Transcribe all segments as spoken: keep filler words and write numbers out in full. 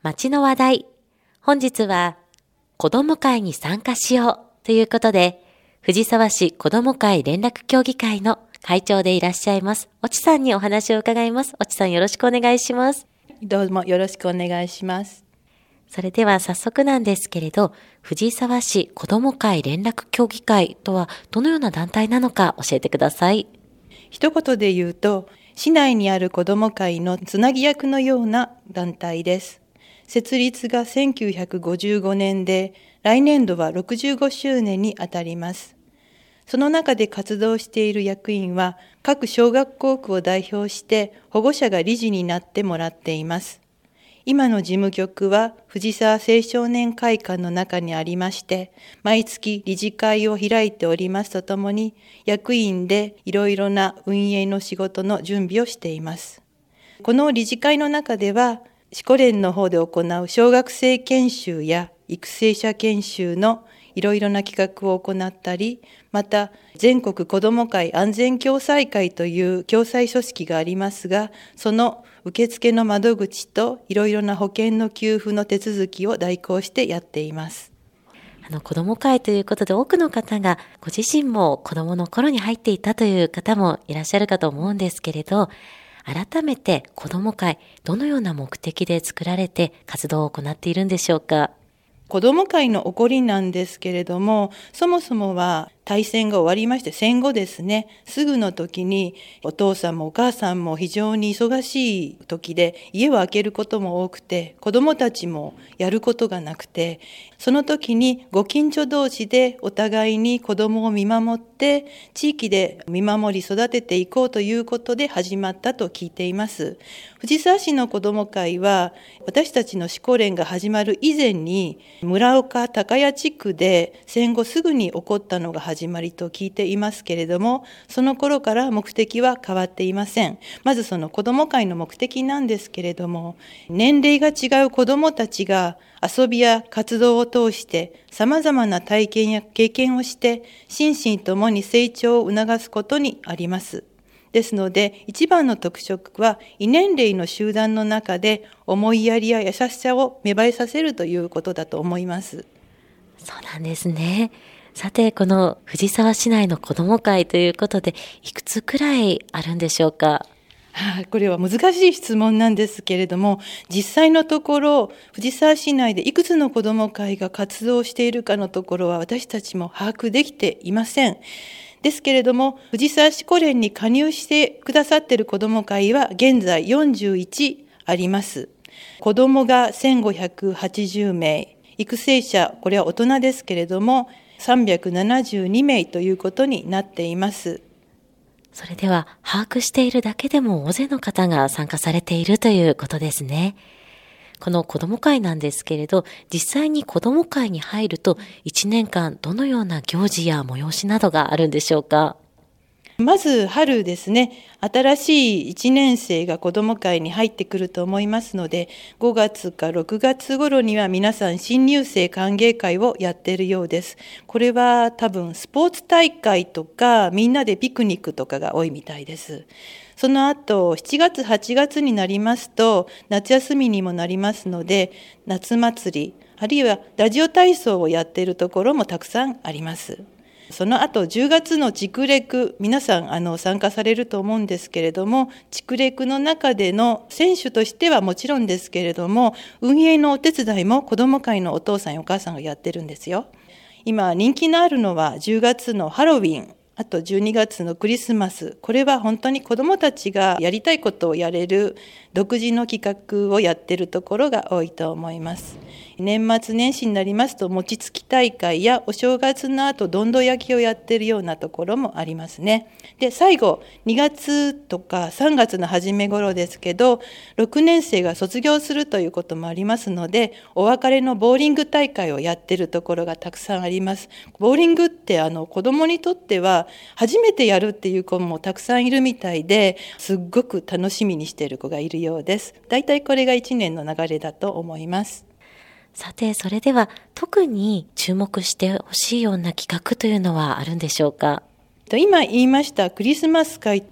街の話題。本日は子ども会に参加しようということで、藤沢市子ども会連絡協議会の会長でいらっしゃいます越智さんにお話を伺います。越智さん、よろしくお願いします。 どうもよろしくお願いします。 それでは早速なんですけれど、藤沢市子ども会連絡協議会とはどのような団体なのか教えてください。 一言で言うと、市内にある子ども会のつなぎ役のような団体です。設立がせんきゅうひゃくごじゅうごねんで、来年度はろくじゅうごしゅうねんにあたります。その中で活動している役員は、各小学校区を代表して保護者が理事になってもらっています。今の事務局は藤沢青少年会館の中にありまして、毎月理事会を開いておりますとともに、役員でいろいろな運営の仕事の準備をしています。この理事会の中では、市コ連の方で行う小学生研修や育成者研修のいろいろな企画を行ったり、また全国子ども会安全共済会という共済組織がありますが、その受付の窓口といろいろな保険の給付の手続きを代行してやっています。 あの子ども会ということで多くの方がご自身も子どもの頃に入っていたという方もいらっしゃるかと思うんですけれど、改めて子ども会、どのような目的で作られて活動を行っているんでしょうか。 子ども会の起こりなんですけれども、そもそもは大戦が終わりまして、戦後ですね、すぐの時にお父さんもお母さんも非常に忙しい時で、家を空けることも多くて、子どもたちもやることがなくて、その時にご近所同士でお互いに子どもを見守って、地域で見守り育てていこうということで始まったと聞いています。藤沢市の子ども会は、私たちの市コ連が始まる以前に、村岡高谷地区で戦後すぐに起こったのが始まりと聞いていますけれども、その頃から目的は変わっていません。まずその子ども会の目的なんですけれども、年齢が違う子どもたちが遊びや活動を通して様々な体験や経験をして心身ともに成長を促すことにあります。ですので、一番の特色は、異年齢の集団の中で思いやりや優しさを芽生えさせるということだと思います。 そうなんですね。さて、この藤沢市内の子ども会ということで、いくつくらいあるんでしょうか。 はあ、これは難しい質問なんですけれども、実際のところ、藤沢市内でいくつの子ども会が活動しているかのところは、私たちも把握できていません。ですけれども、藤沢市コ連に加入してくださっている子ども会は現在よんじゅういちあります。子どもがせんごひゃくはちじゅうめい、育成者、これは大人ですけれども、さんびゃくななじゅうにめいということになっています。 それでは、把握しているだけでも大勢の方が参加されているということですね。この子ども会なんですけれど、実際に子ども会に入るといちねんかんどのような行事や催しなどがあるんでしょうか。 まず春ですね、新しいいちねん生が子ども会に入ってくると思いますので、ごがつかろくがつ頃には皆さん新入生歓迎会をやっているようです。これは多分スポーツ大会とかみんなでピクニックとかが多いみたいです。その後、しちがつ、はちがつになりますと、夏休みにもなりますので、夏祭り、あるいはラジオ体操をやっているところもたくさんあります。その後、じゅうがつのチクレク、皆さんあの参加されると思うんですけれども、チクレクの中での選手としてはもちろんですけれども、運営のお手伝いも子ども会のお父さんやお母さんがやってるんですよ。今、人気のあるのはじゅうがつのハロウィン、あとじゅうにがつのクリスマス、これは本当に子どもたちがやりたいことをやれる独自の企画をやっているところが多いと思います。年末年始になりますと餅つき大会やお正月の後どんど焼きをやっているようなところもありますね。で、最後にがつとかさんがつの初め頃ですけど、ろくねん生が卒業するということもありますので、お別れのボーリング大会をやっているところがたくさんあります。ボーリングってあの子どもにとっては初めてやるっていう子もたくさんいるみたいで、すっごく楽しみにしている子がいるようです。だいたいこれがいちねんの流れだと思います。 さて、それでは特に注目してほしいような企画というのはあるんでしょうか。 今言いましたクリスマス会と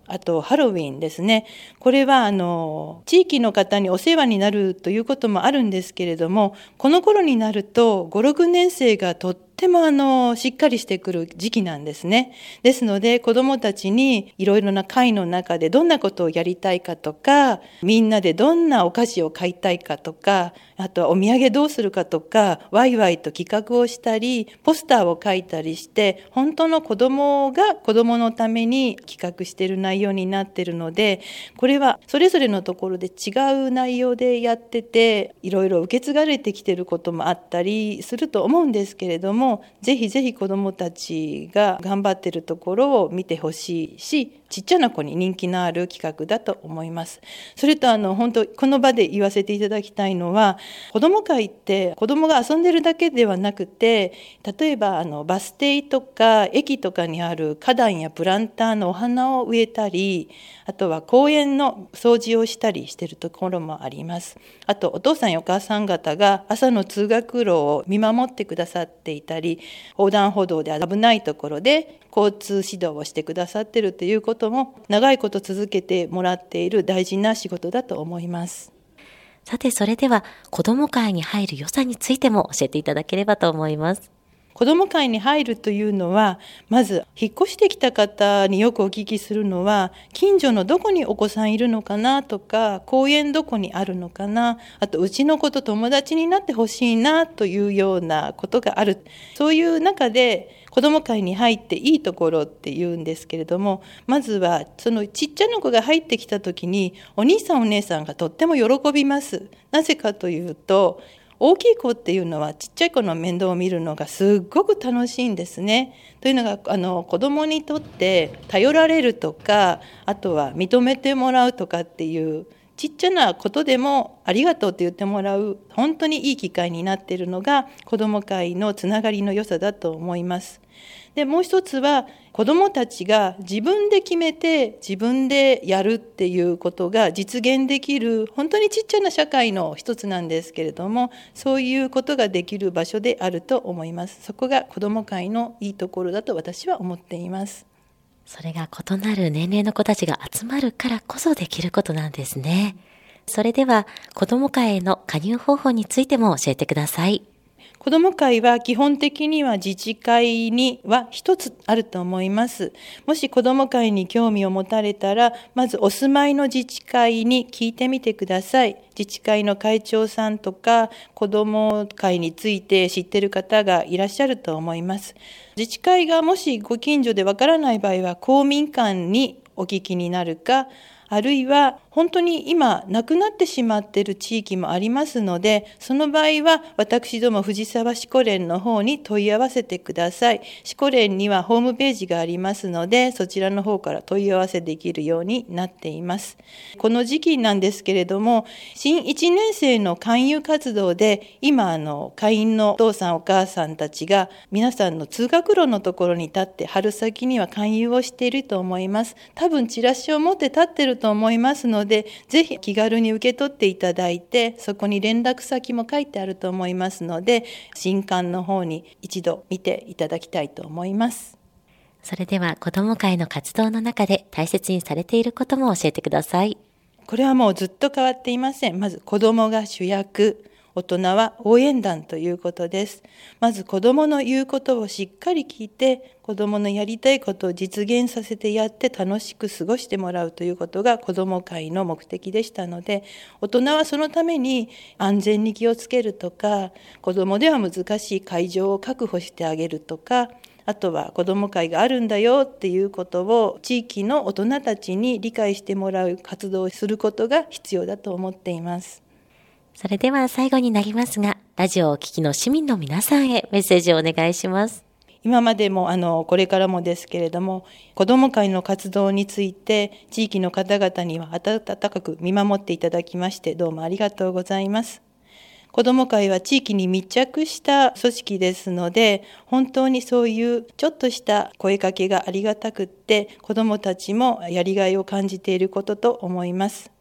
あとハロウィンですね。これはあの地域の方にお世話になるということもあるんですけれども、この頃になるとご、ろくねん生がとってとてもあのしっかりしてくる時期なんですね。ですので子どもたちにいろいろな会の中でどんなことをやりたいかとか、みんなでどんなお菓子を買いたいかとか、あとはお土産どうするかとか、ワイワイと企画をしたりポスターを書いたりして、本当の子どもが子どものために企画している内容になっているので、これはそれぞれのところで違う内容でやってて、いろいろ受け継がれてきていることもあったりすると思うんですけれども、ぜひぜひ子どもたちが頑張っているところを見てほしいし、ちっちゃな子に人気のある企画だと思います。それとあの本当この場で言わせていただきたいのは、子ども会って子どもが遊んでるだけではなくて、例えばあのバス停とか駅とかにある花壇やプランターのお花を植えたり、あとは公園の掃除をしたりしているところもあります。あとお父さんやお母さん方が朝の通学路を見守ってくださっていたり、横断歩道で危ないところで交通指導をしてくださっているということも、長いこと続けてもらっている大事な仕事だと思います。 さて、それでは子ども会に入る良さについても教えていただければと思います。 子ども会に入るというのは、まず引っ越してきた方によくお聞きするのは、近所のどこにお子さんいるのかなとか、公園どこにあるのかな、あとうちの子と友達になってほしいなというようなことがある。そういう中で子ども会に入っていいところっていうんですけれども、まずはそのちっちゃな子が入ってきた時にお兄さんお姉さんがとっても喜びます。なぜかというと、大きい子っていうのはちっちゃい子の面倒を見るのがすっごく楽しいんですね。というのがあの子どもにとって頼られるとか、あとは認めてもらうとかっていうちっちゃなことでもありがとうって言ってもらう本当にいい機会になっているのが子ども会のつながりの良さだと思います。でもう一つは、子どもたちが自分で決めて自分でやるっていうことが実現できる本当にちっちゃな社会の一つなんですけれども、そういうことができる場所であると思います。そこが子ども会のいいところだと私は思っています。 それが異なる年齢の子たちが集まるからこそできることなんですね。それでは子ども会への加入方法についても教えてください。 子ども会は基本的には自治会には一つあると思います。もし子ども会に興味を持たれたら、まずお住まいの自治会に聞いてみてください。自治会の会長さんとか子ども会について知っている方がいらっしゃると思います。自治会がもしご近所でわからない場合は公民館にお聞きになるか、あるいは本当に今なくなってしまっている地域もありますので、その場合は私ども藤沢市古連の方に問い合わせてください。市古連にはホームページがありますので、そちらの方から問い合わせできるようになっています。この時期なんですけれども、新いちねん生の勧誘活動で、今あの会員のお父さんお母さんたちが皆さんの通学路のところに立って春先には勧誘をしていると思います。多分チラシを持って立っていると思いますので、ぜひ気軽に受け取っていただいて、そこに連絡先も書いてあると思いますので、新刊の方に一度見ていただきたいと思います。 それでは子ども会の活動の中で大切にされていることも教えてください。 これはもうずっと変わっていません。まず子どもが主役、大人は応援団ということです。まず子どもの言うことをしっかり聞いて、子どものやりたいことを実現させてやって楽しく過ごしてもらうということが子ども会の目的でしたので、大人はそのために安全に気をつけるとか、子どもでは難しい会場を確保してあげるとか、あとは子ども会があるんだよっていうことを地域の大人たちに理解してもらう活動をすることが必要だと思っています。 それでは最後になりますが、ラジオをお聞きの市民の皆さんへメッセージをお願いします。 今までもあのこれからもですけれども、子ども会の活動について地域の方々には温かく見守っていただきましてどうもありがとうございます。子ども会は地域に密着した組織ですので、本当にそういうちょっとした声かけがありがたくって、子どもたちもやりがいを感じていることと思います。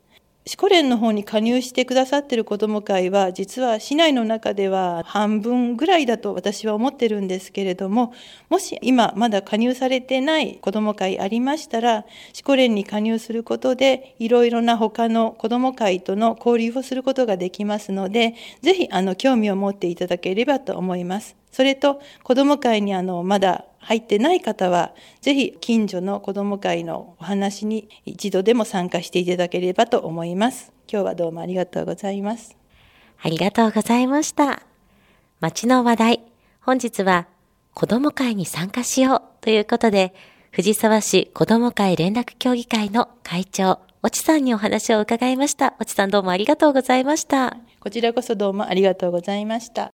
市古連の方に加入してくださっている子ども会は、実は市内の中では半分ぐらいだと私は思ってるんですけれども、もし今まだ加入されてない子ども会ありましたら、市古連に加入することで、いろいろな他の子ども会との交流をすることができますので、ぜひあの興味を持っていただければと思います。それと、子ども会にあのまだ入ってない方は、ぜひ近所の子ども会のお話に一度でも参加していただければと思います。今日はどうもありがとうございます。 ありがとうございました。町の話題、本日は子ども会に参加しようということで、藤沢市子ども会連絡協議会の会長、越智さんにお話を伺いました。越智さん、どうもありがとうございました。 こちらこそどうもありがとうございました。